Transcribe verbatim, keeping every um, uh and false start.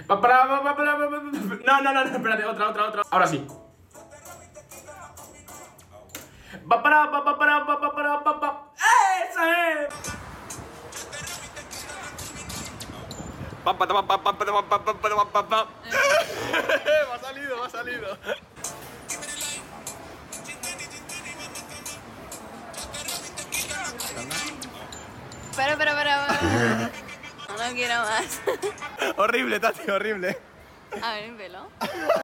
Pa, para, pa, pa, para, pa, pa, no, no, no, no, espérate, otra, otra, otra. Ahora sí. Pa, para, pa, pa, para, pa, pa, para, pa, pa. ¡Esa es! Pa, pa, pa, pa, pa, pa, pa, pa, pa, pa, pa. Me ha salido, me ha salido. Espera, espera, espera, espera. No, no quiero más. Horrible, Tati, horrible. A ver, velo.